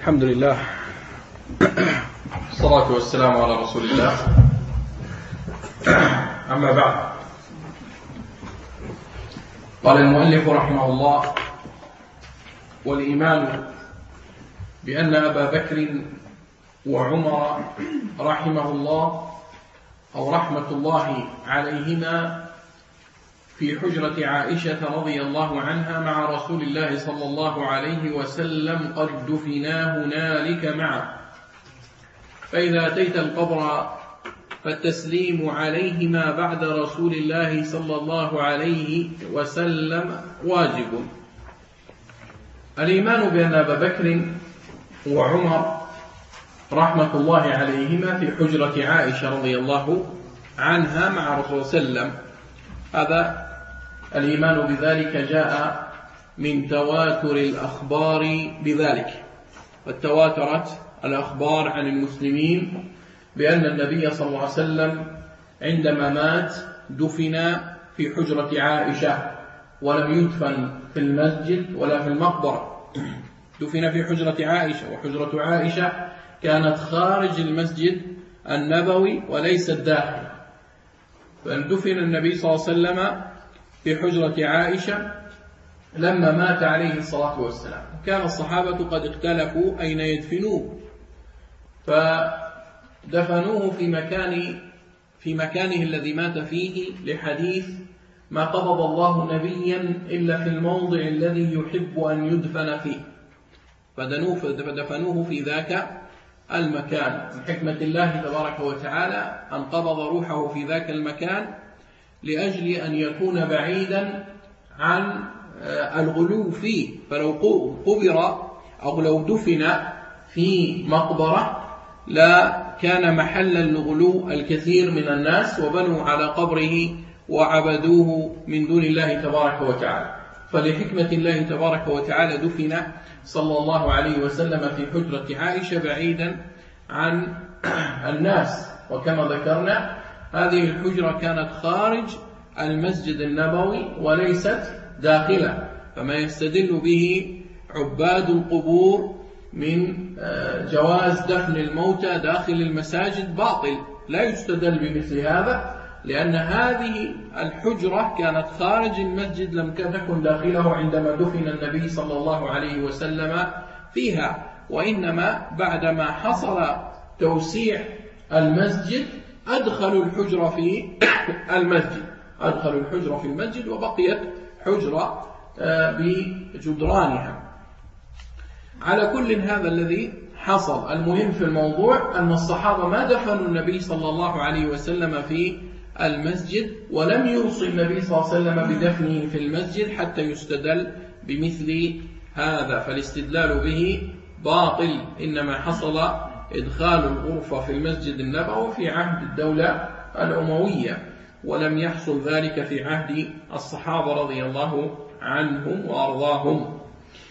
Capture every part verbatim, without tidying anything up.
الحمد لله، الصلاة والسلام على رسول الله. أما بعد، قال المؤلف رحمه الله: والإيمان بأن أبا بكر وعمر رحمه الله أو رحمة الله عليهما في حجرة عائشة رضي الله عنها مع رسول الله صلى الله عليه وسلم قد دفنا هنالك معه، فإذا أتيت القبر فالتسليم عليهما بعد رسول الله صلى الله عليه وسلم واجب. الإيمان بأن أبا بكر وعمر رحمة الله عليهما في حجرة عائشة رضي الله عنها مع رسول الله صلى الله عليه وسلم، هذا الإيمان بذلك جاء من تواتر الأخبار بذلك، والتواترت الأخبار عن المسلمين بأن النبي صلى الله عليه وسلم عندما مات دفن في حجرة عائشة ولم يدفن في المسجد ولا في المقبرة، دفن في حجرة عائشة، وحجرة عائشة كانت خارج المسجد النبوي وليست داخل، فدفن النبي صلى الله عليه وسلم في حجرة عائشة لما مات عليه الصلاة والسلام. كان الصحابة قد اختلفوا أين يدفنوه، فدفنوه في مكان في مكانه الذي مات فيه، لحديث ما قبض الله نبيا إلا في الموضع الذي يحب أن يدفن فيه، فدفنوه في ذاك المكان. من حكمة الله تبارك وتعالى أن قبض روحه في ذاك المكان لأجل أن يكون بعيدا عن الغلو فيه، فلو قبر أو لو دفن في مقبرة لا كان محلا لغلو الكثير من الناس وبنوا على قبره وعبدوه من دون الله تبارك وتعالى. فلحكمة الله تبارك وتعالى دفن صلى الله عليه وسلم في حجرة عائشة بعيدا عن الناس. وكما ذكرنا هذه الحجرة كانت خارج المسجد النبوي وليست داخله، فما يستدل به عباد القبور من جواز دفن الموتى داخل المساجد باطل، لا يستدل بمثل هذا، لأن هذه الحجرة كانت خارج المسجد لم تكن داخله عندما دفن النبي صلى الله عليه وسلم فيها، وإنما بعدما حصل توسيع المسجد أدخلوا الحجرة في المسجد أدخلوا الحجرة في المسجد وبقيت حجرة بجدرانها. على كل هذا الذي حصل، المهم في الموضوع أن الصحابة ما دفنوا النبي صلى الله عليه وسلم في المسجد، ولم يوصي النبي صلى الله عليه وسلم بدفنه في المسجد حتى يستدل بمثل هذا، فالاستدلال به باطل. إنما حصل إدخال الغرفة في المسجد النبوي في عهد الدولة الأموية، ولم يحصل ذلك في عهد الصحابة رضي الله عنهم وأرضاهم.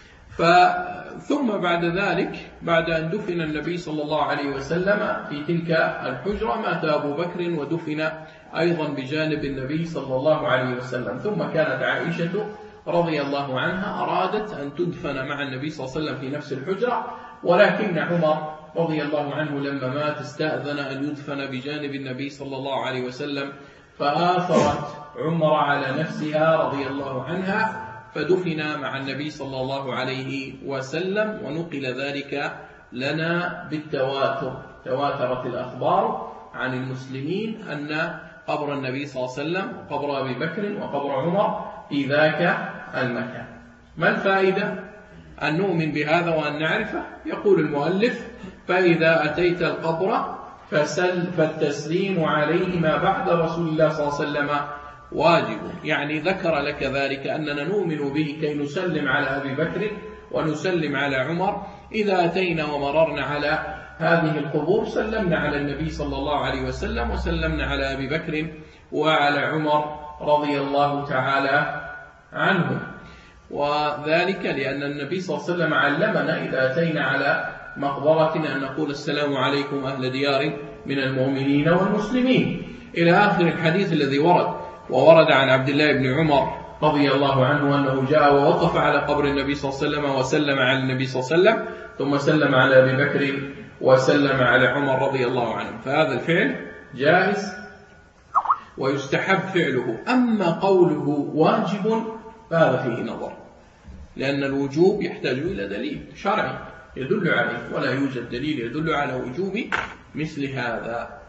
ثم بعد ذلك، بعد أن دفن النبي صلى الله عليه وسلم في تلك الحجرة، مات أبو بكر ودفن أيضا بجانب النبي صلى الله عليه وسلم. ثم كانت عائشة رضي الله عنها أرادت أن تدفن مع النبي صلى الله عليه وسلم في نفس الحجرة، ولكن عمر رضي الله عنه لما مات استأذن أن يدفن بجانب النبي صلى الله عليه وسلم، فآثرت عمر على نفسها رضي الله عنها، فدفن مع النبي صلى الله عليه وسلم. ونقل ذلك لنا بالتواتر، تواترت الأخبار عن المسلمين أن قبر النبي صلى الله عليه وسلم وقبر أبي بكر وقبر عمر في ذاك المكان. ما الفائدة أن نؤمن بهذا وأن نعرفه؟ يقول المؤلف: فإذا أتيت القبر فسل فالتسليم عليهما بعد رسول الله صلى الله عليه وسلم واجب. يعني ذكر لك ذلك أننا نؤمن به كي نسلم على أبي بكر ونسلم على عمر. إذا أتينا ومررنا على هذه القبور سلمنا على النبي صلى الله عليه وسلم وسلمنا على أبي بكر وعلى عمر رضي الله تعالى عنهم. وذلك لأن النبي صلى الله عليه وسلم علمنا إذا أتينا على مقبرتنا أن نقول: السلام عليكم أهل ديار من المؤمنين والمسلمين، إلى آخر الحديث الذي ورد. وورد عن عبد الله بن عمر رضي الله عنه أنه جاء ووقف على قبر النبي صلى الله عليه وسلم وسلم على النبي صلى الله عليه وسلم، ثم سلم على أبي بكر وسلم على عمر رضي الله عنه، فهذا الفعل جائز ويستحب فعله. أما قوله واجب فهذا فيه نظر، لأن الوجوب يحتاج إلى دليل شرعي يدل عليه، ولا يوجد دليل يدل على وجوب مثل هذا.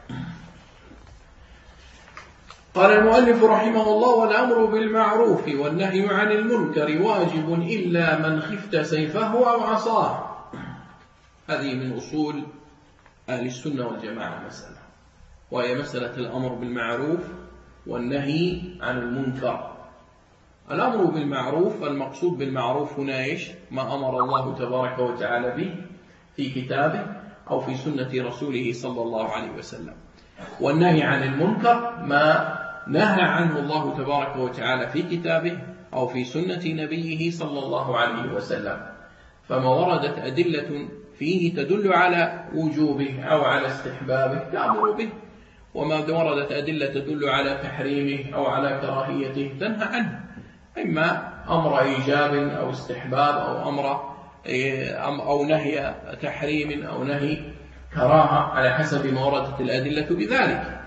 قال المؤلف رحمه الله: والأمر بالمعروف والنهي عن المنكر واجب إلا من خفت سيفه أو عصاه. هذه من أصول أهل السنة والجماعة مسألة، وهي مسألة الأمر بالمعروف والنهي عن المنكر. الأمر بالمعروف، المقصود بالمعروف هنا إيش؟ ما أمر الله تبارك وتعالى به في كتابه أو في سنة رسوله صلى الله عليه وسلم. والنهي عن المنكر ما نهى عنه الله تبارك وتعالى في كتابه أو في سنة نبيه صلى الله عليه وسلم. فما وردت أدلة فيه تدل على وجوبه أو على استحبابه تأمر به، وما وردت أدلة تدل على تحريمه أو على كراهيته تنهى عنه، إما أمر إيجاب أو استحباب أو أمر أو نهي تحريم أو نهي كراهة على حسب ما وردت الأدلة بذلك.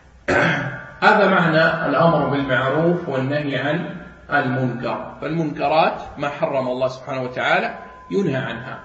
هذا معنى الأمر بالمعروف والنهي عن المنكر. فالمنكرات ما حرم الله سبحانه وتعالى ينهى عنها،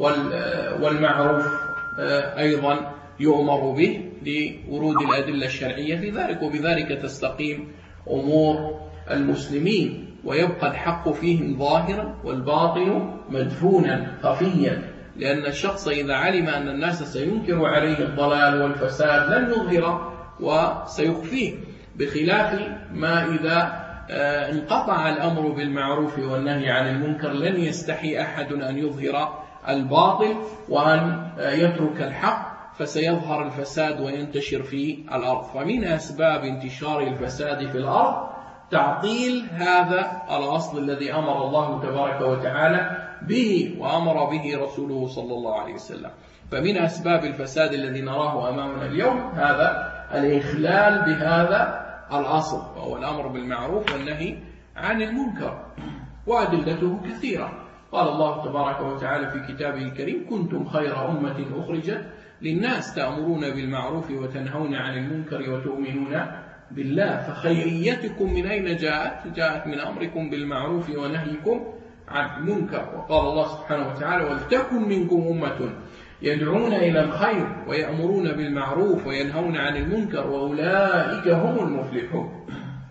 والمعروف أيضا يؤمر به لورود الأدلة الشرعية في ذلك، وبذلك تستقيم أمور المسلمين، ويبقى الحق فيهم ظاهرا والباطل مدفونا خفيا، لأن الشخص إذا علم أن الناس سينكر عليه الضلال والفساد لن يظهر وسيخفيه، بخلاف ما إذا انقطع الأمر بالمعروف والنهي عن المنكر لن يستحي أحد أن يظهر الباطل وأن يترك الحق، فسيظهر الفساد وينتشر في الأرض. فمن أسباب انتشار الفساد في الأرض تعطيل هذا الأصل الذي أمر الله تبارك وتعالى به وأمر به رسوله صلى الله عليه وسلم. فمن أسباب الفساد الذي نراه أمامنا اليوم هذا الإخلال بهذا الأصل، وهو الأمر بالمعروف والنهي عن المنكر، وأدلته كثيرة. قال الله تبارك وتعالى في كتابه الكريم: كنتم خير أمة أخرجت للناس تأمرون بالمعروف وتنهون عن المنكر وتؤمنون بالله. فخيريتكم من أين جاءت؟ جاءت من أمركم بالمعروف ونهيكم عن المنكر. وقال الله سبحانه وتعالى: ولتكن منكم أمة يدعون إلى الخير ويأمرون بالمعروف وينهون عن المنكر وأولئك هم المفلحون.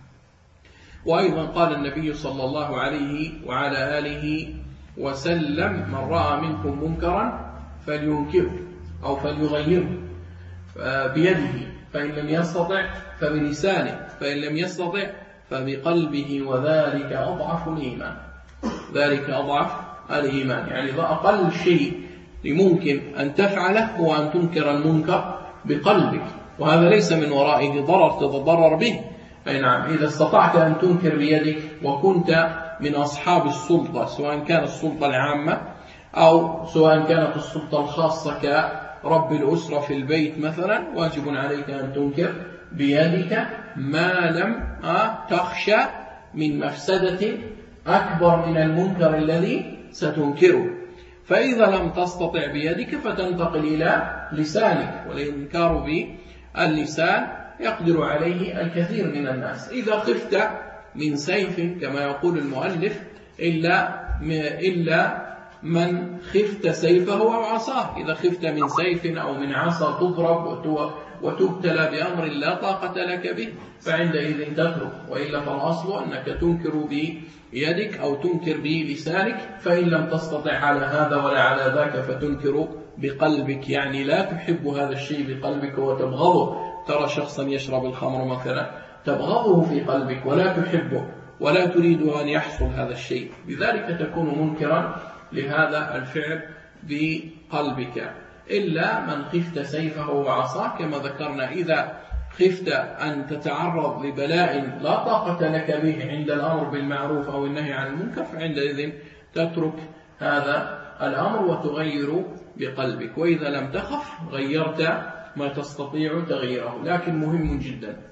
وأيضا قال النبي صلى الله عليه وعلى آله وسلم: من رأى منكم منكرا فلينكره أو فليغيره بيده، فإن لم يستطع فبلسانه، فإن لم يستطع فبقلبه، وذلك أضعف الإيمان. ذلك أضعف الإيمان، يعني أقل شيء ممكن أن تفعله هو أن تنكر المنكر بقلبك، وهذا ليس من ورائه ضرر تتضرر به. أي نعم، إذا استطعت أن تنكر بيدك وكنت من أصحاب السلطة، سواء كانت السلطة العامة أو سواء كانت السلطة الخاصة كرب الأسرة في البيت مثلا، واجب عليك أن تنكر بيدك ما لم تخشى من مفسدة أكبر من المنكر الذي ستنكره. فإذا لم تستطع بيدك فتنتقل إلى لسانك، والإنكار باللسان يقدر عليه الكثير من الناس. إذا خفت من سيف كما يقول المؤلف: إلا إلا من خفت سيفه أو عصاه. إذا خفت من سيف أو من عصا تضرب وتبتلى بأمر لا طاقة لك به فعندئذ تترك، وإلا فالأصل أنك تنكر بيدك أو تنكر بلسانك. فإن لم تستطع على هذا ولا على ذاك فتنكر بقلبك، يعني لا تحب هذا الشيء بقلبك وتبغضه. ترى شخصا يشرب الخمر مثلا تبغضه في قلبك ولا تحبه ولا تريد أن يحصل هذا الشيء، بذلك تكون منكرا لهذا الفعل بقلبك. إلا من خفت سيفه وعصاه كما ذكرنا. إذا خفت أن تتعرض لبلاء لا طاقة لك به عند الأمر بالمعروف أو النهي عن المنكر فعندئذ تترك هذا الأمر وتغير بقلبك. وإذا لم تخف غيرت ما تستطيع تغييره. لكن مهم جدا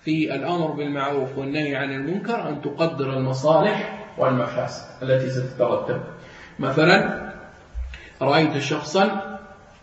في الأمر بالمعروف والنهي عن المنكر أن تقدر المصالح والمفاسد التي ستترتب. مثلا رأيت شخصا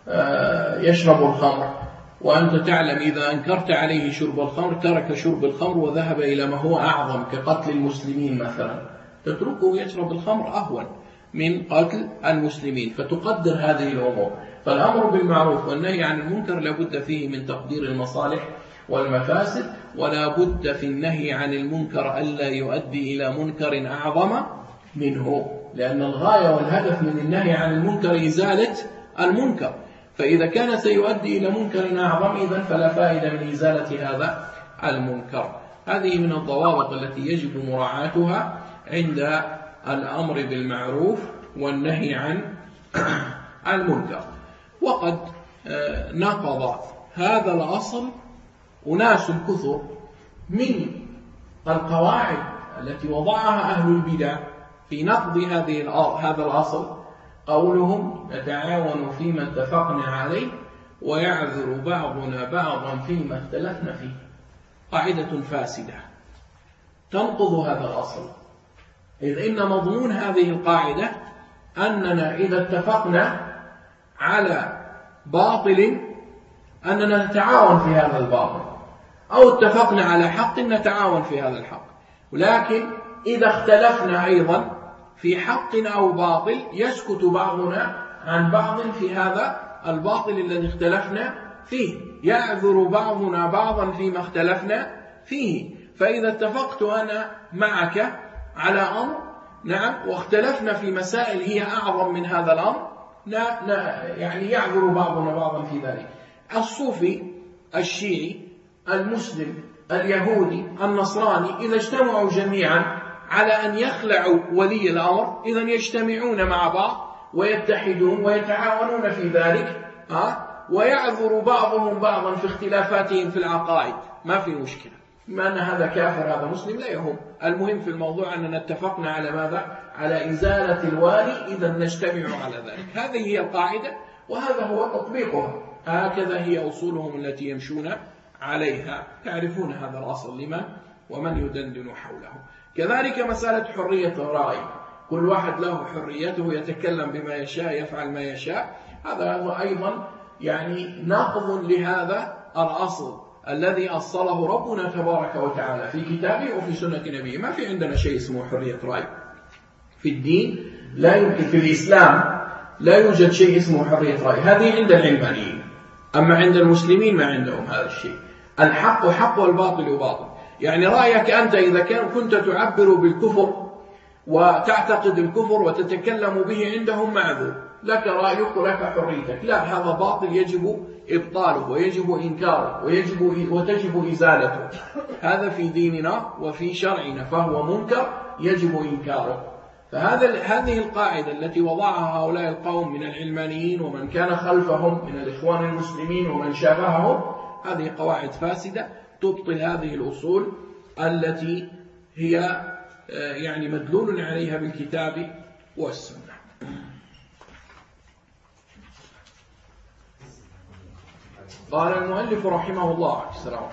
يشرب الخمر، وأنت تعلم إذا أنكرت عليه شرب الخمر ترك شرب الخمر وذهب إلى ما هو أعظم كقتل المسلمين مثلا، تتركه يشرب الخمر أهون من قتل المسلمين، فتقدر هذه الأمور. فالأمر بالمعروف والنهي عن المنكر لابد فيه من تقدير المصالح والمفاسد، ولا بد في النهي عن المنكر ألا يؤدي إلى منكر أعظم منه، لأن الغاية والهدف من النهي عن المنكر إزالة المنكر، فإذا كان سيؤدي إلى منكر أعظم إذن فلا فائدة من إزالة هذا المنكر. هذه من الضوابط التي يجب مراعاتها عند الأمر بالمعروف والنهي عن المنكر. وقد نقض هذا الأصل أناس كثر من القواعد التي وضعها أهل البدع في نقض هذه هذا الأصل، قولهم نتعاون فيما اتفقنا عليه ويعذر بعضنا بعضا فيما اختلفنا فيه. قاعدة فاسدة تنقض هذا الأصل، إذ إن مضمون هذه القاعدة أننا إذا اتفقنا على باطل أننا نتعاون في هذا الباطل، أو اتفقنا على حق نتعاون في هذا الحق. ولكن إذا اختلفنا أيضا في حق أو باطل يسكت بعضنا عن بعض في هذا الباطل الذي اختلفنا فيه، يعذر بعضنا بعضا فيما اختلفنا فيه. فإذا اتفقت أنا معك على أمر نعم واختلفنا في مسائل هي أعظم من هذا الأمر، لا لا يعني يعذر بعضنا بعضا في ذلك. الصوفي، الشيعي، المسلم، اليهودي، النصراني إذا اجتمعوا جميعا على أن يخلعوا ولي الأمر إذن يجتمعون مع بعض ويتحدون ويتعاونون في ذلك، ها ويعذر بعضهم بعضا في اختلافاتهم في العقائد، ما في مشكلة. بما أن هذا كافر هذا مسلم لا يهم، المهم في الموضوع أننا اتفقنا على ماذا؟ على إزالة الوالي إذا نجتمع على ذلك. هذه هي القاعدة وهذا هو تطبيقها، هكذا هي أصولهم التي يمشون عليها. تعرفون هذا الأصل لمن ومن يدندن حوله. كذلك مسألة حرية الرأي، كل واحد له حريته يتكلم بما يشاء يفعل ما يشاء، هذا أيضا يعني ناقض لهذا الأصل الذي أصله ربنا تبارك وتعالى في كتابه وفي سنة نبيه. ما في عندنا شيء اسمه حرية رأي في الدين، لا يمكن في الإسلام لا يوجد شيء اسمه حرية رأي، هذه عند العلمانيين، أما عند المسلمين ما عندهم هذا الشيء. الحق حق والباطل باطل. يعني رأيك أنت إذا كان كنت تعبر بالكفر وتعتقد الكفر وتتكلم به عندهم معذور، لك رأيك ولك حريتك، لا هذا باطل يجب إبطاله ويجب إنكاره ويجب وتجب إزالته. هذا في ديننا وفي شرعنا فهو منكر يجب إنكاره. فهذا هذه القاعدة التي وضعها هؤلاء القوم من العلمانيين ومن كان خلفهم من الإخوان المسلمين ومن شابههم، هذه قواعد فاسدة تبطل هذه الأصول التي هي يعني مدلول عليها بالكتاب والسنة. قال المؤلف رحمه الله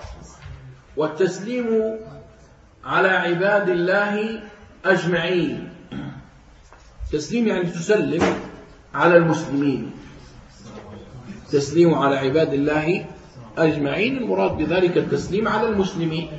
والتسليم على عباد الله أجمعين. تسليم يعني تسلم على المسلمين، تسليم على عباد الله أجمعين، المراد بذلك التسليم على المسلمين،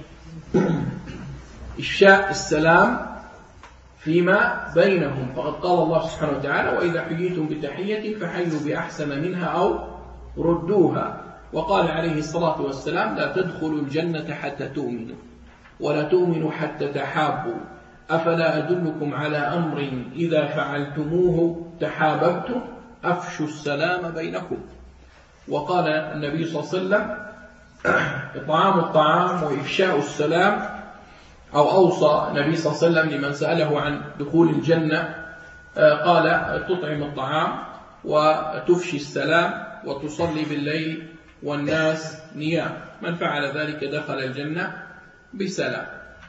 إفشاء السلام فيما بينهم. فقد قال الله سبحانه وتعالى وإذا حييتم بتحية فحيوا بأحسن منها أو ردوها. وقال عليه الصلاة والسلام لا تدخلوا الجنة حتى تؤمنوا ولا تؤمنوا حتى تحابوا أفلا أدلكم على أمر إذا فعلتموه تحاببتم أفشوا السلام بينكم. وقال النبي صلى الله عليه وسلم إطعام الطعام وإفشاء السلام، أو أوصى النبي صلى الله عليه وسلم لمن سأله عن دخول الجنة قال تطعم الطعام وتفشي السلام وتصلي بالليل والناس نيام، من فعل ذلك دخل الجنة بسلام.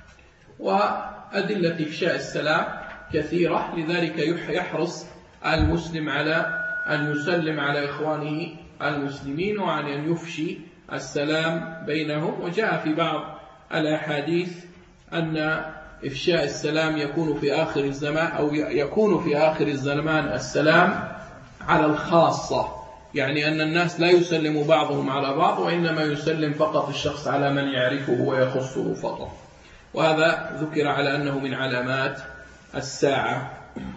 وأدلة إفشاء السلام كثيرة، لذلك يحرص المسلم على أن يسلم على إخوانه المسلمين وعلى أن يفشي السلام بينهم. وجاء في بعض الأحاديث أن إفشاء السلام يكون في آخر الزمان، أو يكون في آخر الزمان السلام على الخاصة، يعني أن الناس لا يسلم بعضهم على بعض، وإنما يسلم فقط الشخص على من يعرفه ويخصه فقط. وهذا ذكر على أنه من علامات الساعة.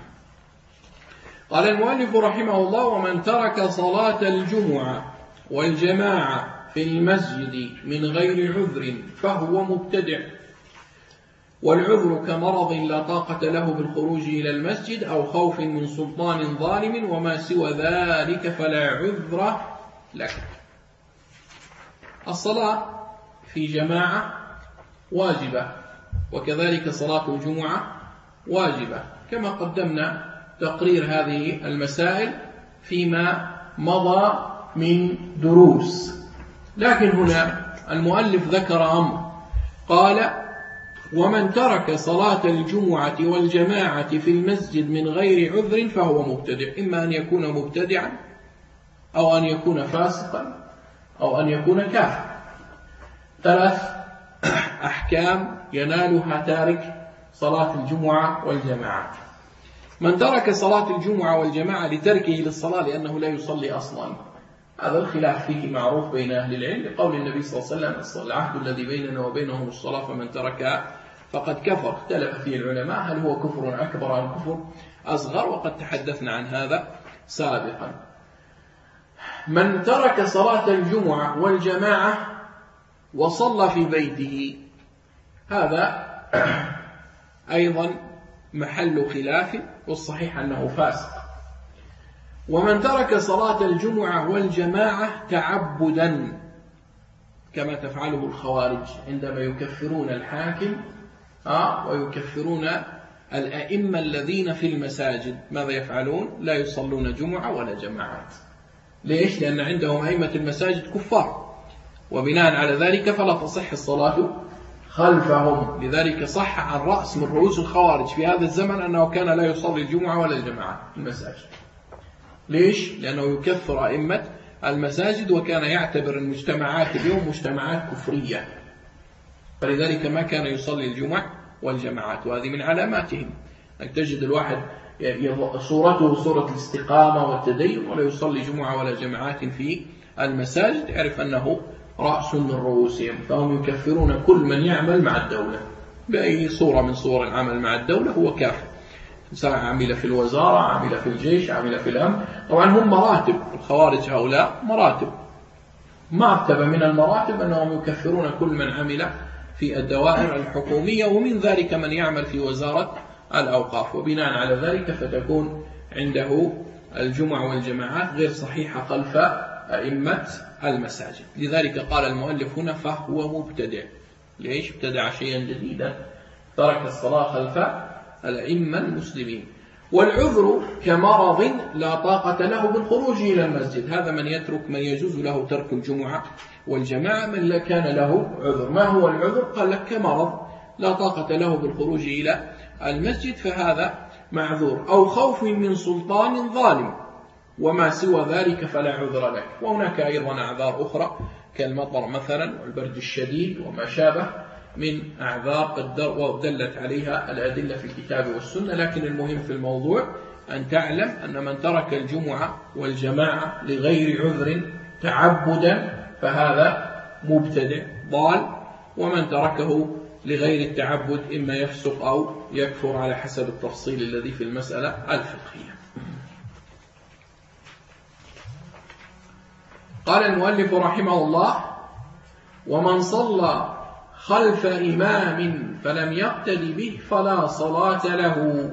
قال المؤلف رحمه الله: ومن ترك صلاة الجمعة والجماعة في المسجد من غير عذر فهو مبتدع، والعذر كمرض لا طاقة له بالخروج إلى المسجد أو خوف من سلطان ظالم، وما سوى ذلك فلا عذر لك. الصلاة في جماعة واجبة، وكذلك صلاة الجمعة واجبة، كما قدمنا تقرير هذه المسائل فيما مضى من دروس. لكن هنا المؤلف ذكر أمر، قال: ومن ترك صلاة الجمعة والجماعة في المسجد من غير عذر فهو مبتدع، إما أن يكون مبتدعا أو أن يكون فاسقا أو أن يكون كافرا. ثلاث أحكام ينالها تارك صلاة الجمعة والجماعة. من ترك صلاة الجمعة والجماعة لتركه للصلاة لأنه لا يصلي أصلا، هذا الخلاف فيه معروف بين أهل العلم، لقول النبي صلى الله عليه وسلم: العهد الذي بيننا وبينهم الصلاة فمن تركها فقد كفر. اختلف فيه العلماء هل هو كفر أكبر أم كفر أصغر، وقد تحدثنا عن هذا سابقا. من ترك صلاة الجمعة والجماعة وصلى في بيته، هذا أيضا محل خلاف، والصحيح أنه فاسق. ومن ترك صلاة الجمعة والجماعة تعبدا، كما تفعله الخوارج عندما يكفرون الحاكم آه ويكفرون الأئمة الذين في المساجد، ماذا يفعلون؟ لا يصلون جمعة ولا جماعات. ليش؟ لأن عندهم أئمة المساجد كفار، وبناء على ذلك فلا تصح الصلاة خلفهم. لذلك صح عن رأس من رؤوس الخوارج في هذا الزمن أنه كان لا يصلي الجمعة ولا الجماعة في المساجد. ليش؟ لأنه يكفر أئمة المساجد، وكان يعتبر المجتمعات اليوم مجتمعات كفرية، فلذلك ما كان يصلي الجمعة والجماعات. وهذه من علاماتهم، أنك تجد الواحد صورته صورة الاستقامة والتدين ولا يصلي جمعة ولا جماعات في المساجد، يعرف أنه رأس من رؤوسهم. فهم يكفرون كل من يعمل مع الدولة بأي صورة من صور العمل مع الدولة هو كافر، سواء عمل في الوزارة، عمل في الجيش، عمل في الأمن. طبعا هم مراتب، الخوارج هؤلاء مراتب، مرتبة من المراتب أنهم يكفرون كل من عمل في الدوائر الحكومية، ومن ذلك من يعمل في وزارة الأوقاف. وبناء على ذلك فتكون عنده الجمع والجماعات غير صحيحة خلف أئمة المساجد. لذلك قال المؤلف هنا: فهو مبتدع. ليش؟ ابتدع شيئا جديدا، ترك الصلاة خلف الأئمة المسلمين. والعذر كمرض لا طاقة له بالخروج إلى المسجد، هذا من يترك من يجوز له ترك الجمعة والجماعة من لا كان له عذر. ما هو العذر؟ قال لك كمرض لا طاقة له بالخروج إلى المسجد، فهذا معذور. أو خوف من سلطان ظالم، وما سوى ذلك فلا عذر لك. وهناك أيضا أعذار أخرى كالمطر مثلا والبرد الشديد وما شابه من أعذار قد دلت عليها الأدلة في الكتاب والسنة. لكن المهم في الموضوع أن تعلم أن من ترك الجمعة والجماعة لغير عذر تعبدا فهذا مبتدع ضال، ومن تركه لغير التعبد إما يفسق أو يكفر على حسب التفصيل الذي في المسألة الفقهية. قال المؤلف رحمه الله: ومن صلى خلف إمام فلم يقتد به فلا صلاة له.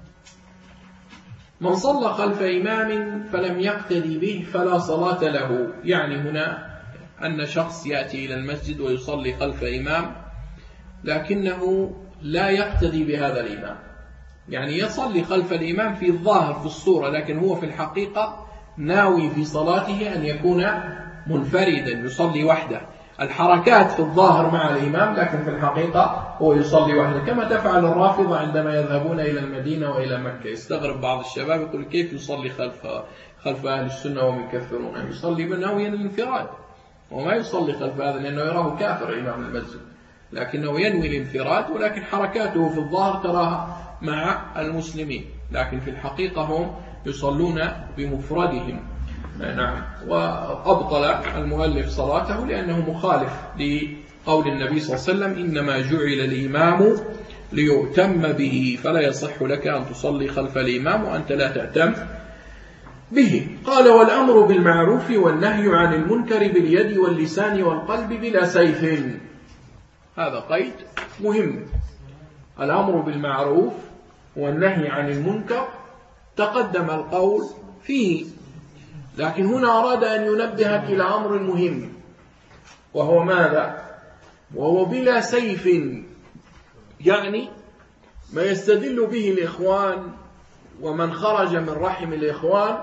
من صلى خلف إمام فلم يقتد به فلا صلاة له، يعني هنا أن شخص يأتي إلى المسجد ويصلي خلف إمام لكنه لا يقتدي بهذا الإمام، يعني يصلي خلف الإمام في الظاهر في الصورة، لكن هو في الحقيقة ناوي في صلاته أن يكون منفردا يصلي وحده. الحركات في الظاهر مع الإمام، لكن في الحقيقة هو يصلي وحده، كما تفعل الرافضة عندما يذهبون إلى المدينة وإلى مكة. يستغرب بعض الشباب يقول: كيف يصلي خلف خلف أهل السنة وهم يكفرون؟ يصلي ناويا الانفراد، وما يصلي خلف هذا لأنه يراه كافر إمام المسجد. لكنه ينوي الانفراد، ولكن حركاته في الظاهر تراها مع المسلمين، لكن في الحقيقة هم يصلون بمفردهم. نعم. وأبطل المؤلف صلاته لأنه مخالف لقول النبي صلى الله عليه وسلم: إنما جعل الإمام ليؤتم به، فلا يصح لك أن تصلي خلف الإمام وأنت لا تأتم به. قال: والأمر بالمعروف والنهي عن المنكر باليد واللسان والقلب بلا سيف. هذا قيد مهم. الأمر بالمعروف والنهي عن المنكر تقدم القول فيه، لكن هنا أراد أن ينبهك إلى أمر مهم، وهو ماذا؟ وهو بلا سيف، يعني ما يستدل به الإخوان ومن خرج من رحم الإخوان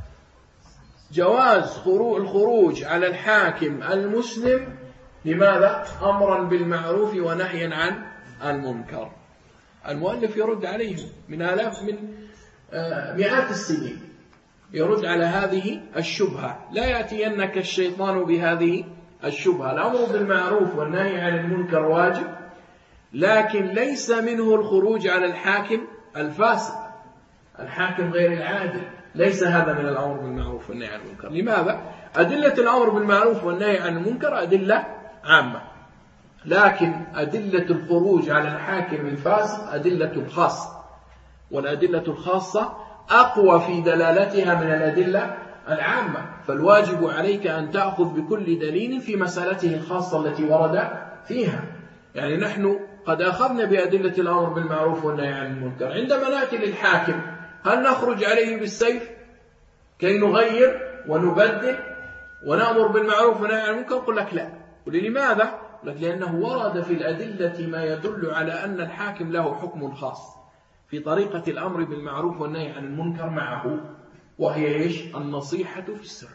جواز الخروج على الحاكم المسلم. لماذا؟ أمرا بالمعروف ونهيا عن المنكر. المؤلف يرد عليه من آلاف من مئات السنين، يرد على هذه الشبهة. لا يأتينك الشيطان بهذه الشبهة. الأمر بالمعروف والنهي عن المنكر واجب، لكن ليس منه الخروج على الحاكم الفاسق، الحاكم غير العادل. ليس هذا من الأمر بالمعروف والنهي عن المنكر. لماذا؟ أدلة الأمر بالمعروف والنهي عن المنكر أدلة عامة، لكن أدلة الخروج على الحاكم الفاسق أدلة خاصة، والأدلة الخاصة أقوى في دلالتها من الأدلة العامة. فالواجب عليك أن تأخذ بكل دليل في مسألته الخاصة التي ورد فيها. يعني نحن قد أخذنا بأدلة الأمر بالمعروف والنهي عن المنكر، عندما نأتي للحاكم هل نخرج عليه بالسيف كي نغير ونبدل ونأمر بالمعروف والنهي عن المنكر؟ قل لك لا. ولماذا؟ لك لأنه ورد في الأدلة ما يدل على أن الحاكم له حكم خاص في طريقة الأمر بالمعروف والنهي عن المنكر معه، وهي إيش؟ النصيحة في السر.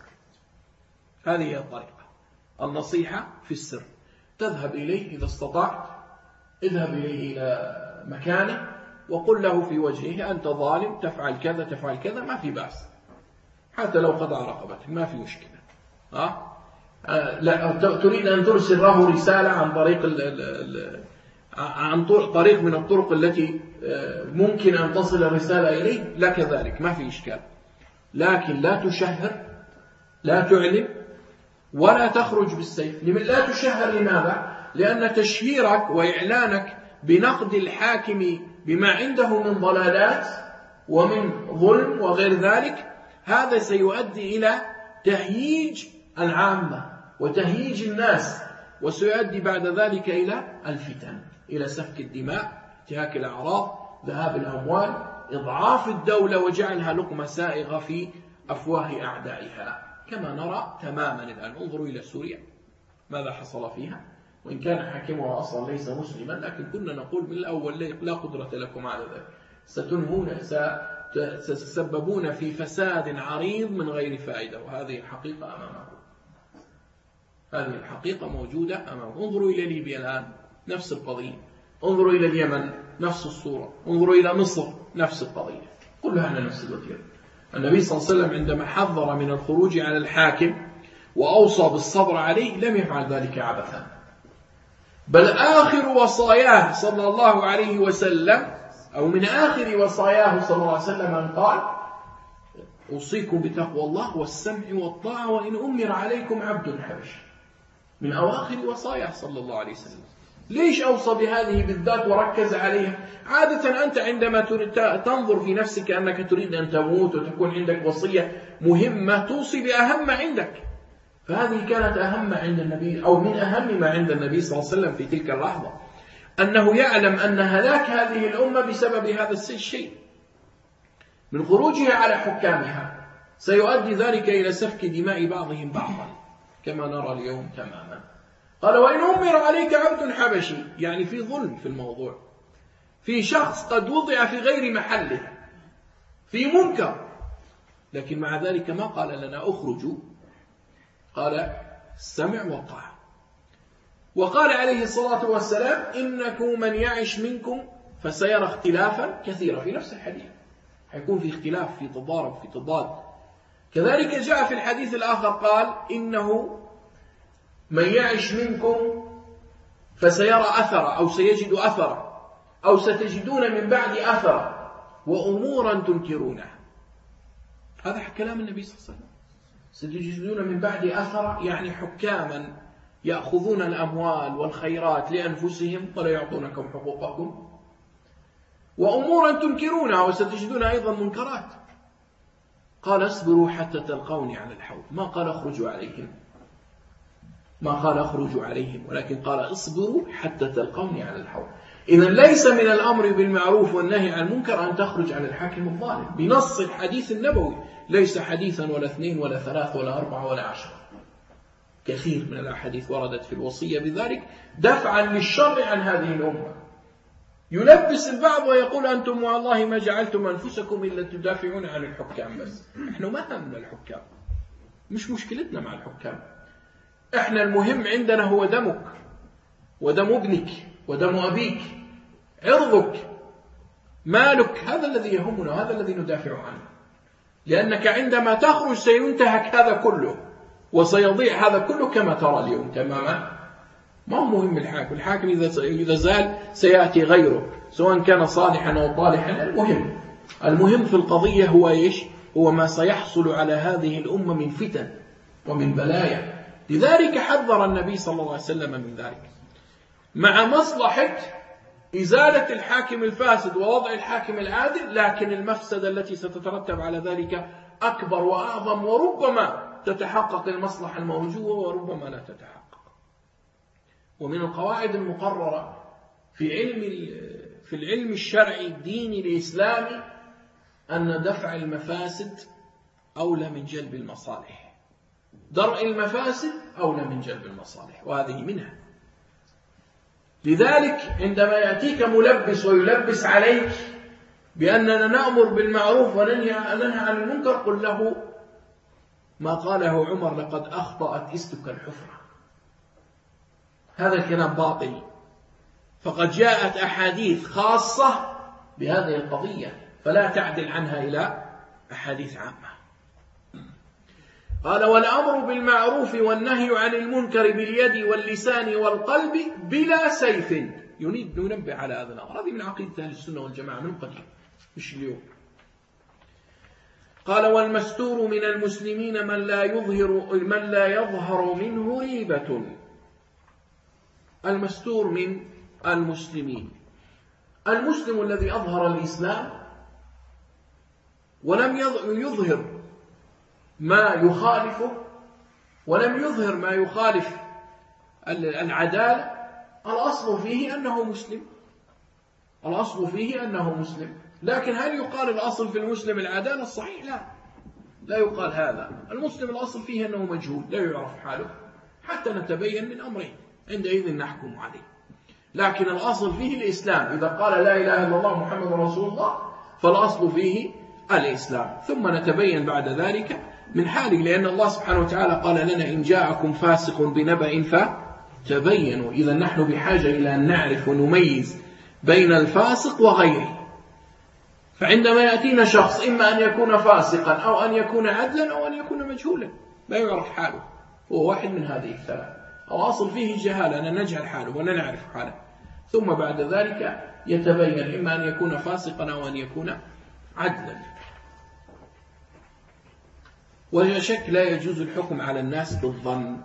هذه هي الطريقة، النصيحة في السر. تذهب إليه إذا استطعت، اذهب إليه إلى مكانه وقل له في وجهه: أنت ظالم، تفعل كذا تفعل كذا، ما في بأس، حتى لو قطع رقبتك ما في مشكلة. أه؟ أه لا تريد أن ترسل له رسالة عن طريق ال ال ال عن طريق من الطرق التي ممكن أن تصل الرسالة إليه، لا كذلك ما في إشكال، لكن لا تشهر، لا تعلم، ولا تخرج بالسيف. لا تشهر لماذا؟ لأن تشهيرك وإعلانك بنقد الحاكم بما عنده من ضلالات ومن ظلم وغير ذلك، هذا سيؤدي إلى تهييج العامة وتهييج الناس، وسيؤدي بعد ذلك إلى الفتن، إلى سفك الدماء، انتهاك الأعراض، ذهاب الأموال، إضعاف الدولة وجعلها لقمة سائغة في أفواه أعدائها، كما نرى تماما الآن. انظروا إلى سوريا ماذا حصل فيها، وإن كان حاكمها أصلا ليس مسلما، لكن كنا نقول من الأول لا قدرة لكم على ذلك، ستنهون ستسببون في فساد عريض من غير فائدة، وهذه الحقيقة أمامكم، هذه الحقيقة موجودة أمامكم. انظروا إلى ليبيا الآن نفس القضية، انظروا إلى اليمن نفس الصورة، انظروا إلى مصر نفس القضية، كلها على نفس الوتيرة. النبي صلى الله عليه وسلم عندما حذر من الخروج على الحاكم وأوصى بالصبر عليه لم يفعل ذلك عبثا، بل آخر وصاياه صلى الله عليه وسلم، أو من آخر وصاياه صلى الله عليه وسلم أن قال: أوصيكم بتقوى الله والسمع والطاعة وإن أمر عليكم عبد حبشي. من أواخر وصاياه صلى الله عليه وسلم. ليش أوصى بهذه بالذات وركز عليها؟ عادة أنت عندما تنظر في نفسك أنك تريد أن تموت وتكون عندك وصية مهمة توصي بأهم ما عندك، فهذه كانت أهم عند النبي، أو من أهم ما عند النبي صلى الله عليه وسلم في تلك اللحظة، أنه يعلم أن هلاك هذه الأمة بسبب هذا الشيء من خروجها على حكامها، سيؤدي ذلك إلى سفك دماء بعضهم بعضا كما نرى اليوم تماما. قال: وإن أمر عليك عبد حبشي، يعني في ظلم في الموضوع، في شخص قد وضع في غير محله، في منكر، لكن مع ذلك ما قال لنا أخرجوا، قال السمع والطاعة. وقال عليه الصلاة والسلام: إنكم من يعش منكم فسيرى اختلافا كثيرا، في نفس الحديث حيكون في اختلاف، في تضارب، في تضاد. كذلك جاء في الحديث الآخر قال: إنه من يعش منكم فسيرى أثر أو سيجد أثر أو ستجدون من بعد أثر وأمورا تنكرونها. هذا كلام النبي صلى الله عليه وسلم. ستجدون من بعد أثر يعني حكاما يأخذون الأموال والخيرات لأنفسهم ولا يعطونكم حقوقكم، وأمورا تنكرونها وستجدون أيضا منكرات. قال اصبروا حتى تلقوني على الحوض، ما قال اخرجوا عليهم، ما قال اخرجوا عليهم، ولكن قال اصبروا حتى تلقوني على الحوض. إذن ليس من الأمر بالمعروف والنهي عن المنكر أن تخرج على الحاكم الظالم بنص الحديث النبوي، ليس حديثا ولا اثنين ولا ثلاث ولا أربعة ولا عشر، كثير من الأحاديث وردت في الوصية بذلك دفعا للشر عن هذه الأمة. يلبس البعض ويقول أنتم والله ما جعلتم أنفسكم إلا تدافعون عن الحكام بس. إحنا ما همنا الحكام، مش مشكلتنا مع الحكام. إحنا المهم عندنا هو دمك ودم ابنك ودم أبيك، عرضك، مالك، هذا الذي يهمنا، هذا الذي ندافع عنه. لأنك عندما تخرج سينتهك هذا كله وسيضيع هذا كله كما ترى اليوم تماما. ما هو مهم الحاكم، الحاكم إذا زال سيأتي غيره سواء كان صالحا أو طالحا. المهم المهم في القضية هو إيش؟ هو ما سيحصل على هذه الأمة من فتن ومن بلايا. لذلك حذر النبي صلى الله عليه وسلم من ذلك، مع مصلحة إزالة الحاكم الفاسد ووضع الحاكم العادل، لكن المفسدة التي ستترتب على ذلك أكبر وأعظم، وربما تتحقق المصلحة المرجوة وربما لا تتحقق. ومن القواعد المقررة في علم في العلم الشرعي الديني الإسلامي أن دفع المفاسد أولى من جلب المصالح، درء المفاسد أولى من جلب المصالح، وهذه منها. لذلك عندما يأتيك ملبس ويلبس عليك بأننا نأمر بالمعروف وننهى عن المنكر، قل له ما قاله عمر: لقد أخطأت إستك الحفرة. هذا الكلام باطل، فقد جاءت أحاديث خاصة بهذه القضية فلا تعدل عنها إلى أحاديث عامة. قال: والأمر بالمعروف والنهي عن المنكر باليد واللسان والقلب بلا سيف. يريد ننبه على هذا الأمر، هذه من عقيدة أهل السنة والجماعة من قديم مش اليوم. قال: والمستور من المسلمين من لا يظهر من لا يظهر منه ريبة. المستور من المسلمين، المسلم الذي أظهر الإسلام ولم يظهر ما يخالفه ولم يظهر ما يخالف العدالة، الأصل فيه أنه مسلم، الأصل فيه أنه مسلم. لكن هل يقال الأصل في المسلم العدالة؟ الصحيح لا، لا يقال هذا. المسلم الأصل فيه أنه مجهول لا يعرف حاله حتى نتبين من أمره، عندئذ نحكم عليه. لكن الأصل فيه الإسلام، إذا قال لا إله إلا الله محمد رسول الله فالأصل فيه الإسلام، ثم نتبين بعد ذلك من حاله، لأن الله سبحانه وتعالى قال لنا: إن جاءكم فاسق بنبأ فتبينوا. إذا نحن بحاجة إلى أن نعرف ونميز بين الفاسق وغيره. فعندما يأتينا شخص إما أن يكون فاسقا أو أن يكون عدلا أو أن يكون مجهولا لا يعرف حاله، هو واحد من هذه الثلاث. الأصل فيه الجهالة، أن نجهل حاله ولا نعرف حاله، ثم بعد ذلك يتبين إما أن يكون فاسقا أو أن يكون عدلا. ولا شك لا يجوز الحكم على الناس بالظن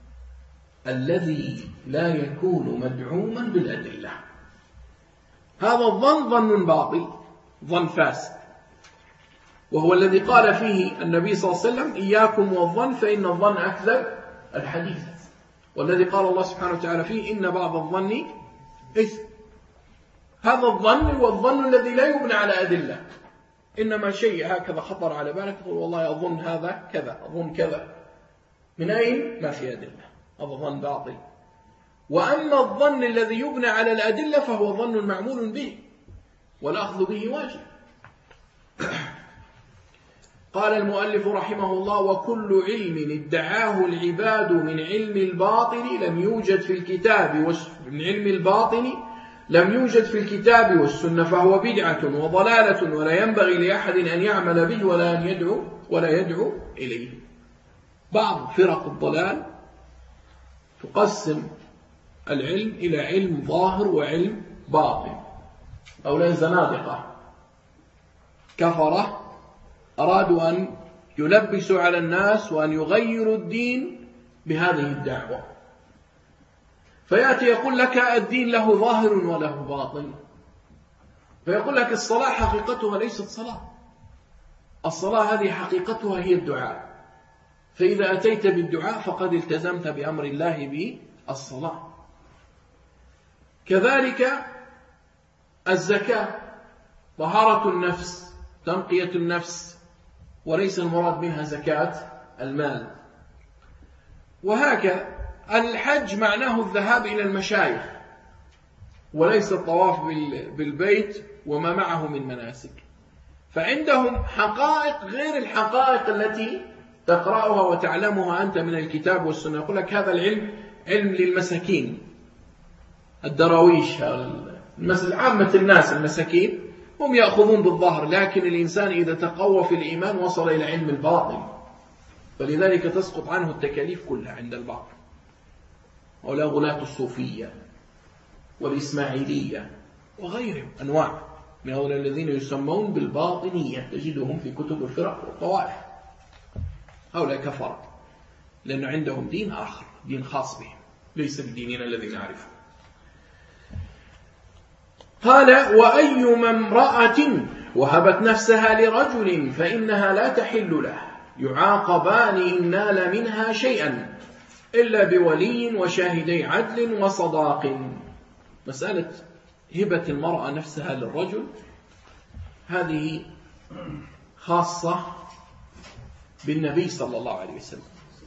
الذي لا يكون مدعوما بالأدلة. هذا الظن ظن باطل، ظن فاسد، وهو الذي قال فيه النبي صلى الله عليه وسلم: إياكم والظن فإن الظن أكذب الحديث. والذي قال الله سبحانه وتعالى فيه: إن بعض الظن إثم. هذا الظن هو الظن الذي لا يبنى على أدلة، إنما شيء هكذا خطر على بالك تقول والله أظن هذا كذا، أظن كذا، من أين؟ ما في أدلة، هذا ظن باطل. وأما الظن الذي يبنى على الأدلة فهو ظن معمول به والأخذ به واجب. قال المؤلف رحمه الله: وكل علم ادعاه العباد من علم الباطل لم يوجد في الكتاب من علم الباطل لم يوجد في الكتاب والسنة فهو بدعة وضلالة، ولا ينبغي لأحد أن يعمل به ولا أن يدعو ولا يدعو إليه. بعض فرق الضلال تقسم العلم إلى علم ظاهر وعلم باطن. هؤلاء الزنادقة كفرة أرادوا أن يلبسوا على الناس وأن يغيروا الدين بهذه الدعوة، فيأتي يقول لك الدين له ظاهر وله باطن، فيقول لك الصلاة حقيقتها ليست صلاة، الصلاة هذه حقيقتها هي الدعاء، فإذا أتيت بالدعاء فقد التزمت بأمر الله بالصلاة. كذلك الزكاة طهارة النفس، تنقية النفس، وليس المراد منها زكاة المال. وهكذا الحج معناه الذهاب إلى المشايخ وليس الطواف بالبيت وما معه من مناسك، فعندهم حقائق غير الحقائق التي تقرأها وتعلمها أنت من الكتاب والسنة. يقول لك هذا العلم علم للمساكين الدراويش، عامة الناس المساكين هم يأخذون بالظهر، لكن الإنسان إذا تقوى في الإيمان وصل إلى علم الباطن، فلذلك تسقط عنه التكاليف كلها عند البعض. ولا غلاة الصوفية والإسماعيلية وغيرهم أنواع من هؤلاء الذين يسمون بالباطنية، تجدهم في كتب الفرق والطوائف. هؤلاء كفر لأن عندهم دين آخر، دين خاص بهم ليس بديننا الذي نعرفه. قال وأيما امرأة وهبت نفسها لرجل فإنها لا تحل له يعاقبان إن نال منها شيئا إلا بولي وشاهدي عدل وصداق. مسألة هبة المرأة نفسها للرجل هذه خاصة بالنبي صلى الله عليه وسلم.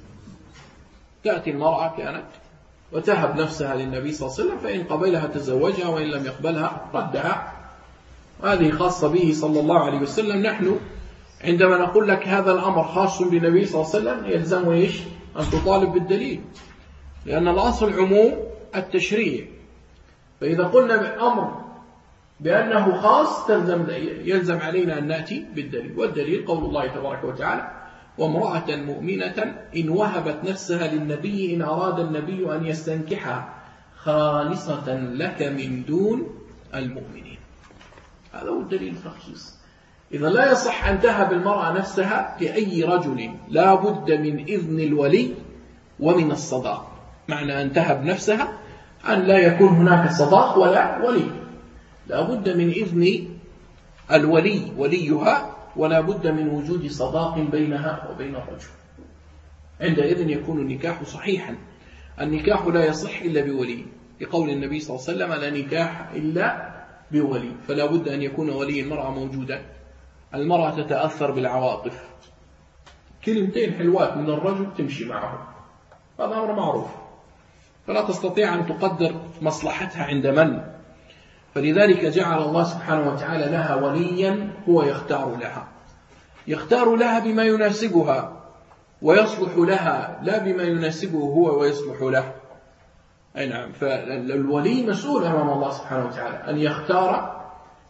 تأتي المرأة كانت وتهب نفسها للنبي صلى الله عليه وسلم، فإن قبلها تزوجها وإن لم يقبلها ردها، وهذه خاصة به صلى الله عليه وسلم. نحن عندما نقول لك هذا الأمر خاص بالنبي صلى الله عليه وسلم يلزم إيش؟ أن تطالب بالدليل، لأن الأصل عموم التشريع، فإذا قلنا بأمر بأنه خاص تلزم يلزم علينا أن نأتي بالدليل، والدليل قول الله تبارك وتعالى وامرأة مؤمنة إن وهبت نفسها للنبي إن أراد النبي أن يستنكحها خالصة لك من دون المؤمنين. هذا هو الدليل التخصيص. إذا لا يصح أن تهب المرأة نفسها لأي رجل، لا بد من إذن الولي ومن الصداق. معنى أن تهب نفسها أن لا يكون هناك صداق ولا ولي، لا بد من إذن الولي وليها، ولا بد من وجود صداق بينها وبين الرجل. عندئذ يكون النكاح صحيحا. النكاح لا يصح إلا بولي، لقول النبي صلى الله عليه وسلم لا نكاح إلا بولي، فلا بد أن يكون ولي المرأة موجودا. المرأة تتأثر بالعواطف، كلمتين حلوات من الرجل تمشي معه، هذا أمر معروف، فلا تستطيع أن تقدر مصلحتها عند من، فلذلك جعل الله سبحانه وتعالى لها وليا هو يختار لها، يختار لها بما يناسبها ويصلح لها، لا بما يناسبه هو ويصلح له. أي نعم، فالولي مسؤول أمام الله سبحانه وتعالى أن يختار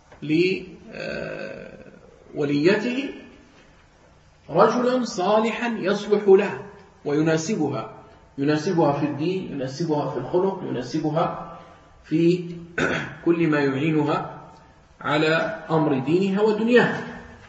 لوليته رجلا صالحا يصلح له ويناسبها، يناسبها في الدين، يناسبها في الخلق، يناسبها في كل ما يعينها على أمر دينها ودنياها،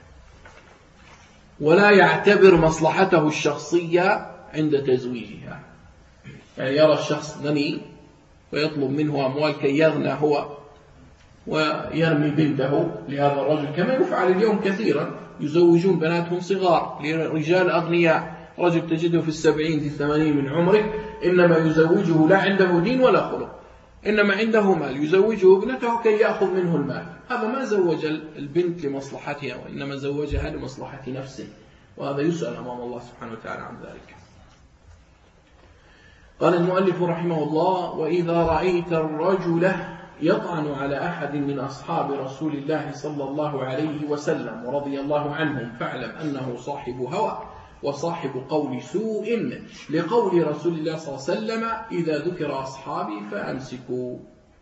ولا يعتبر مصلحته الشخصية عند تزويجها. يعني يرى الشخص غني ويطلب منه أموال كي يغنى هو ويرمي بنته لهذا الرجل، كما يفعل اليوم كثيرا، يزوجون بناتهم صغار لرجال أغنياء، رجل تجده في السبعين في الثمانين من عمره، إنما يزوجه لا عنده دين ولا خلق، إنما عنده مال، يزوجه ابنته كي يأخذ منه المال. هذا ما زوج البنت لمصلحتها، وإنما زوجها لمصلحة نفسه، وهذا يسأل أمام الله سبحانه وتعالى عن ذلك. قال المؤلف رحمه الله وإذا رأيت الرجل يطعن على أحد من أصحاب رسول الله صلى الله عليه وسلم ورضي الله عنهم فاعلم أنه صاحب هوى وصاحب قول سوء، لقول رسول الله صلى الله عليه وسلم إذا ذكر أصحابي فأمسكوا.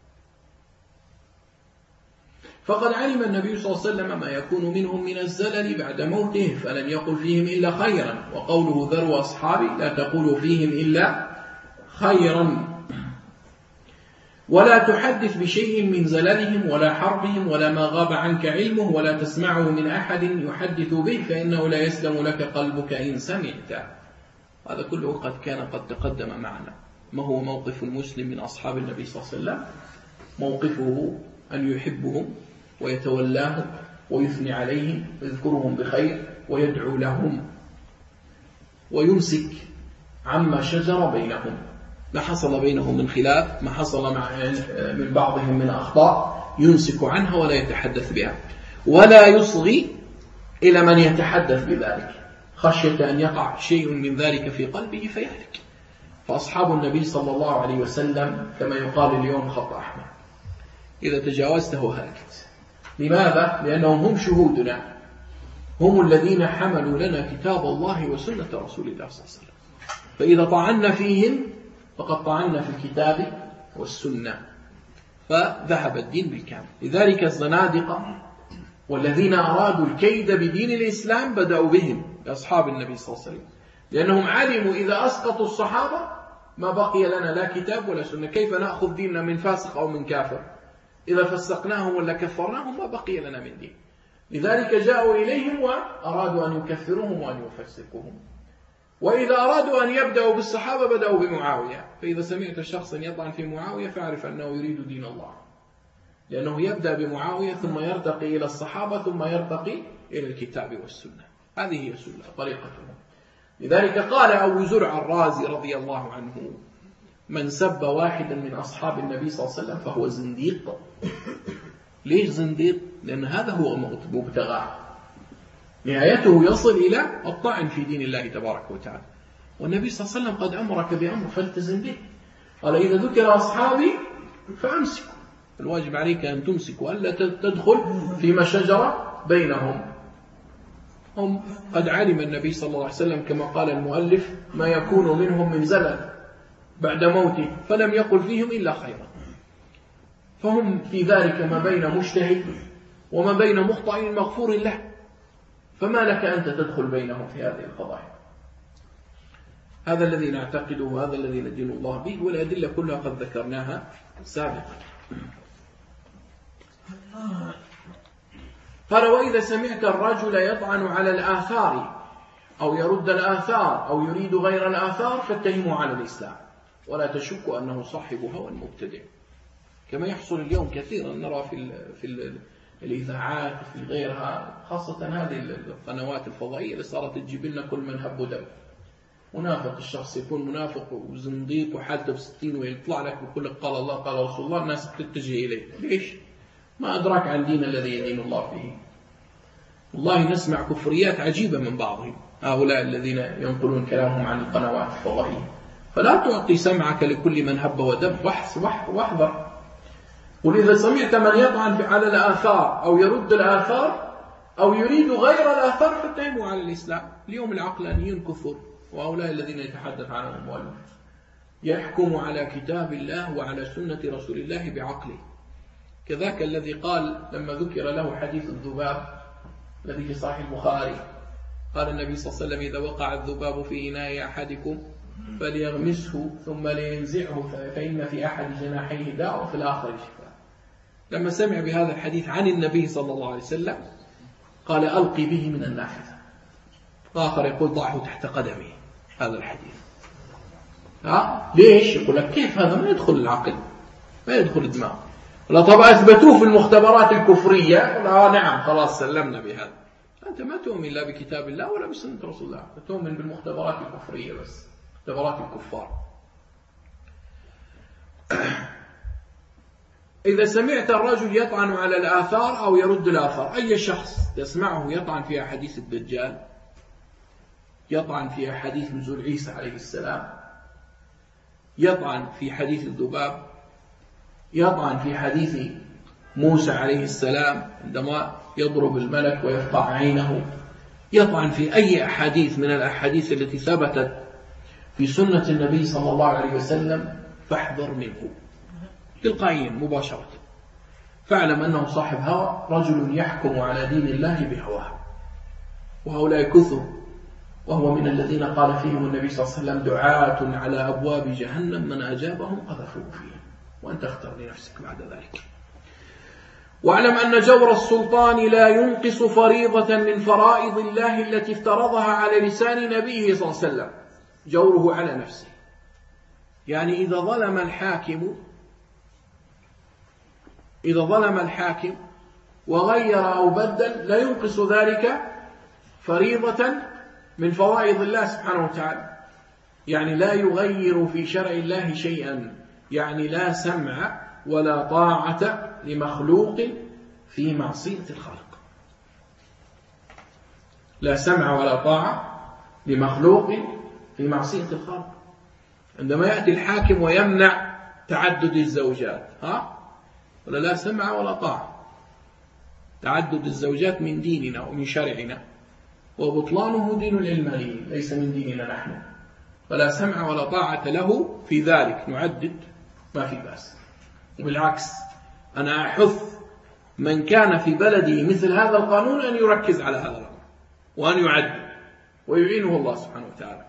فقد علم النبي صلى الله عليه وسلم ما يكون منهم من الزلل بعد موته، فلم يقل فيهم إلا خيرا، وقوله ذروا أصحابي لا تقولوا فيهم إلا خيرا. ولا تحدث بشيء من زللهم ولا حربهم ولا ما غاب عنك علمه ولا تسمعه من أحد يحدث به فإنه لا يسلم لك قلبك إن سمعته. هذا كله قد كان قد تقدم معنا. ما هو موقف المسلم من أصحاب النبي صلى الله عليه وسلم؟ موقفه أن يحبهم ويتولاهم ويثني عليهم ويذكرهم بخير ويدعو لهم ويمسك عما شجر بينهم، ما حصل بينهم من خلاف، ما حصل مع من بعضهم من أخطاء يمسك عنها ولا يتحدث بها، ولا يصغي إلى من يتحدث بذلك خشية أن يقع شيء من ذلك في قلبه فيهلك. فأصحاب النبي صلى الله عليه وسلم كما يقال اليوم خط أحمر، إذا تجاوزته هلكت. لماذا؟ لأنهم هم شهودنا، هم الذين حملوا لنا كتاب الله وسنة رسول الله صلى الله عليه وسلم، فإذا طعنا فيهم فقد طعنا في الكتاب والسنة، فذهب الدين بالكامل. لذلك الزنادقة والذين أرادوا الكيد بدين الإسلام بدأوا بهم أصحاب النبي صلى الله عليه وسلم، لأنهم علموا إذا أسقطوا الصحابة ما بقي لنا لا كتاب ولا سنة، كيف نأخذ ديننا من فاسق أو من كافر؟ إذا فسقناهم ولا كفرناهم ما بقي لنا من دين. لذلك جاءوا إليهم وأرادوا أن يكفروهم وأن يفسقوهم. وإذا أرادوا أن يبدأوا بالصحابة بدأوا بمعاوية، فإذا سمعت شخصا يطعن في معاوية فاعرف أنه يريد دين الله، لأنه يبدأ بمعاوية ثم يرتقي إلى الصحابة ثم يرتقي إلى الكتاب والسنة. هذه هي سنة طريقتهم. لذلك قال أبو زرع الرازي رضي الله عنه: من سب واحدا من أصحاب النبي صلى الله عليه وسلم فهو زنديق. ليش زنديق؟ لأن هذا هو مبتغاه، نهايته يصل إلى الطعن في دين الله تبارك وتعالى. والنبي صلى الله عليه وسلم قد أمرك بأمر فالتزم به، قال: إذا ذكر أصحابي فأمسكوا. الواجب عليك أن تمسك وألا تدخل فيما شجر بينهم. هم قد علم النبي صلى الله عليه وسلم كما قال المؤلف ما يكون منهم من زلل بعد موته، فلم يقل فيهم إلا خيرا، فهم في ذلك ما بين مجتهد وما بين مخطئ مغفور له، فما لك أنت تدخل بينهم في هذه القضايا؟ هذا الذي نعتقده وهذا الذي ندين الله به، والأدلة كلها قد ذكرناها سابقا. قال: وإذا سمعت الرجل يطعن على الآثار أو يرد الآثار أو يريد غير الآثار فاتهمه على الإسلام، ولا تشك أنه صاحب هوى مبتدع، كما يحصل اليوم كثيرا نرى في ال في ال الإذاعات في غيرها، خاصة هذه القنوات الفضائية اللي صارت تجيب لنا كل من هب ودب. منافق، الشخص يكون منافق وزنديق وحالته بستين ويطلع لك ويقول لك قال الله قال رسول الله، الناس تتجه إليه. ليش؟ ما أدراك عن دين الذي يدين الله فيه. والله نسمع كفريات عجيبة من بعضهم، هؤلاء الذين ينقلون كلامهم عن القنوات الفضائية. فلا تعطي سمعك لكل من هب ودب، واحذر. ولذا سمعت من يطعن على الآثار أو يرد الآثار أو يريد غير الآثار فاتهموا على الإسلام. اليوم العقلانيين كفر، وهؤلاء الذين يتحدث عنهم المؤلف يحكم على كتاب الله وعلى سنة رسول الله بعقله. كذاك الذي قال لما ذكر له حديث الذباب الذي في صحيح البخاري، قال النبي صلى الله عليه وسلم: إذا وقع الذباب في إناء أحدكم فليغمسه ثم لينزعه فإن في أحد جناحيه داء وفي الآخر شفاء. لما سمع بهذا الحديث عن النبي صلى الله عليه وسلم قال: ألقي به من النافذة. آخر يقول: ضعه تحت قدمي. هذا الحديث ها؟ ليش؟ يقول لك كيف هذا؟ ما يدخل العقل، ما يدخل الدماغ. لا طبعا أثبتوه في المختبرات الكفرية، لا نعم خلاص سلمنا بهذا. أنت ما تؤمن لا بكتاب الله ولا بسنة رسول الله، تؤمن بالمختبرات الكفرية بس، مختبرات الكفار. إذا سمعت الرجل يطعن على الآثار أو يرد الآثار، أي شخص تسمعه يطعن في أحاديث الدجال، يطعن في أحاديث نزول عيسى عليه السلام، يطعن في حديث الذباب، يطعن في حديث موسى عليه السلام عندما يضرب الملك ويفقع عينه، يطعن في أي أحاديث من الأحاديث التي ثبتت في سنة النبي صلى الله عليه وسلم، فاحذر منه تلقائيا مباشرة. فاعلم أنه صاحب هوى، رجل يحكم على دين الله بهواه، وهؤلاء كثر، وهو من الذين قال فيهم النبي صلى الله عليه وسلم: دعاة على أبواب جهنم من أجابهم قذفوه فيها. وأنت اختر لنفسك بعد ذلك. واعلم أن جور السلطان لا ينقص فريضة من فرائض الله التي افترضها على لسان نبيه صلى الله عليه وسلم. جوره على نفسه، يعني إذا ظلم الحاكم إذا ظلم الحاكم وغير أو بدل لا ينقص ذلك فريضة من فرائض الله سبحانه وتعالى، يعني لا يغير في شرع الله شيئا، يعني لا سمع ولا طاعة لمخلوق في معصية الخالق. لا سمع ولا طاعة لمخلوق في معصية الخالق. عندما يأتي الحاكم ويمنع تعدد الزوجات، ها؟ ولا لا سمع ولا طاعة. تعدد الزوجات من ديننا ومن شرعنا، وبطلانه دين العلمانيين ليس من ديننا نحن، فلا سمع ولا طاعة له في ذلك. نعدد ما في بأس، وبالعكس أنا أحث من كان في بلده مثل هذا القانون أن يركز على هذا الأمر وأن يعدد، ويعينه الله سبحانه وتعالى.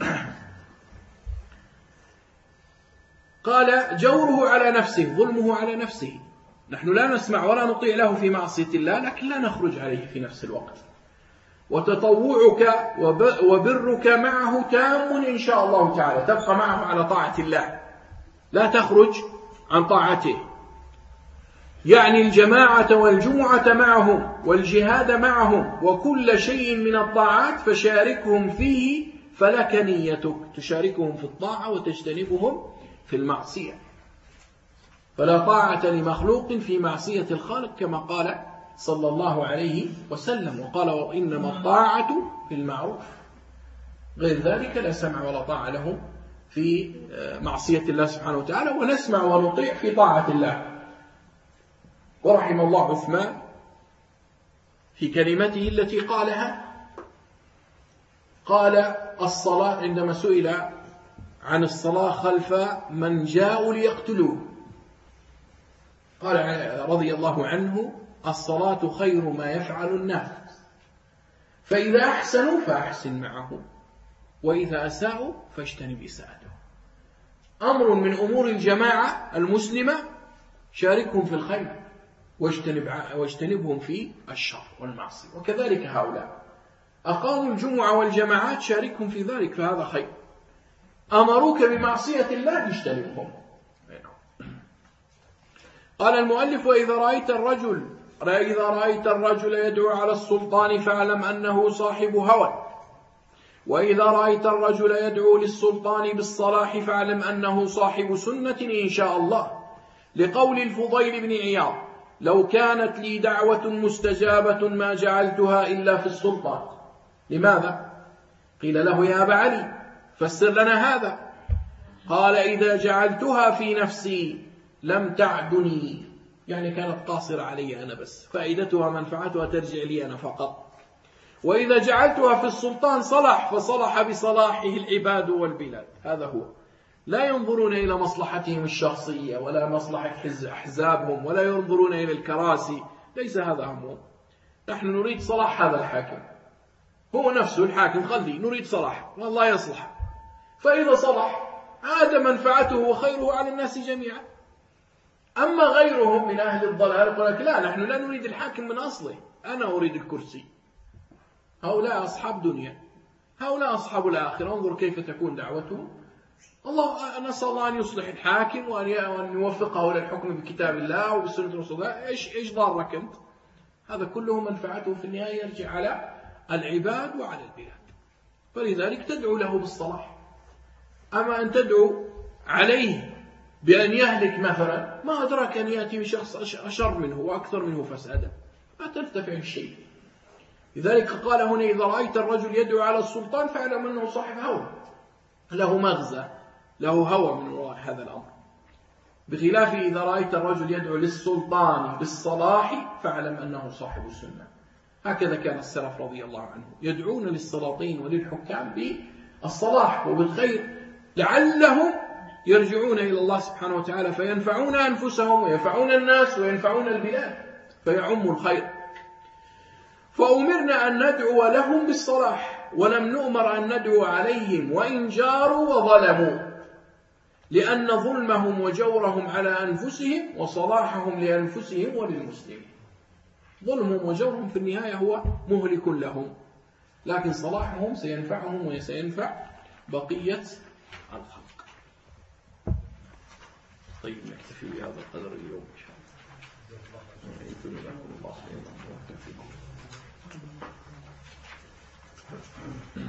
قال جوره على نفسه، ظلمه على نفسه. نحن لا نسمع ولا نطيع له في معصية الله، لكن لا نخرج عليه في نفس الوقت. وتطوعك وبرك معه تام إن شاء الله تعالى، تبقى معه على طاعة الله، لا تخرج عن طاعته. يعني الجماعة والجمعة معهم والجهاد معهم وكل شيء من الطاعات فشاركهم فيه، فلك نيتك تشاركهم في الطاعة وتجتنبهم في المعصية. فلا طاعة لمخلوق في معصية الخالق كما قال صلى الله عليه وسلم، وقال وإنما الطاعة في المعروف. غير ذلك لا سمع ولا طاعة له في معصية الله سبحانه وتعالى، ونسمع ونطيع في طاعة الله. ورحم الله عثمان في كلمته التي قالها، قال الصلاة عندما سئل عن الصلاة خلف من جاءوا ليقتلوه، قال رضي الله عنه الصلاة خير ما يفعل الناس، فإذا أحسنوا فأحسن معه، وإذا أساءوا فاجتنب إساءته. أمر من أمور الجماعة المسلمة، شاركهم في الخير واجتنب واجتنبهم في الشر والمعصية. وكذلك هؤلاء أقاموا الجمعة والجماعات، شاركهم في ذلك فهذا خير. أمروك بمعصية الله اجتنبهم. قال المؤلف وإذا رأيت الرجل إذا رأيت الرجل يدعو على السلطان فاعلم أنه صاحب هوى، وإذا رأيت الرجل يدعو للسلطان بالصلاح فاعلم أنه صاحب سنة إن شاء الله، لقول الفضيل بن عياض لو كانت لي دعوة مستجابة ما جعلتها إلا في السلطان. لماذا؟ قيل له يا أبا علي فسر لنا هذا. قال إذا جعلتها في نفسي لم تعدني، يعني كانت قاصرة علي أنا بس، فائدتها منفعتها ترجع لي أنا فقط. وإذا جعلتها في السلطان صلح، فصلح بصلاحه العباد والبلاد. هذا هو، لا ينظرون إلى مصلحتهم الشخصية ولا مصلحة أحزابهم، ولا ينظرون إلى الكراسي، ليس هذا همهم. نحن نريد صلاح هذا الحاكم، هو نفسه الحاكم خليه، نريد صلاح والله يصلح، فإذا صلح عاد منفعته وخيره على الناس جميعا. أما غيرهم من أهل الضلال يقول لك لا، نحن لا نريد الحاكم من أصله، أنا أريد الكرسي. هؤلاء أصحاب دنيا، هؤلاء أصحاب الآخرة، انظر كيف تكون دعوتهم. الله نسأل الله أن يصلح الحاكم وأن يوفقه للحكم بكتاب الله وبسنة رسول الله. إيش إيش ضارك أنت؟ هذا كله منفعته في النهاية يرجع على العباد وعلى البلاد، فلذلك تدعو له بالصلاح. أما أن تدعو عليه بأن يهلك مثلا، ما أدراك أن يأتي بشخص أشر منه وأكثر منه فسادا، ما ترتفع الشيء. لذلك قال هنا إذا رأيت الرجل يدعو على السلطان فاعلم أنه صاحب هوى، له مغزى، له هوى من وراء هذا الأمر. بخلاف إذا رأيت الرجل يدعو للسلطان بالصلاح فاعلم أنه صاحب السنة. هكذا كان السلف رضي الله عنه، يدعون للسلاطين وللحكام بالصلاح وبالخير، لعلهم يرجعون إلى الله سبحانه وتعالى فينفعون أنفسهم وينفعون الناس وينفعون البلاد، فيعم الخير. فأمرنا أن ندعو لهم بالصلاح، ولم نؤمر أن ندعو عليهم وإن جاروا وظلموا. لأن ظلمهم وجورهم على أنفسهم وصلاحهم لأنفسهم وللمسلمين. ظلمهم وجورهم في النهاية هو مهلك لهم، لكن صلاحهم سينفعهم وسينفع بقية الخلق. طيب نكتفي بهذا القدر اليوم إن شاء الله. الله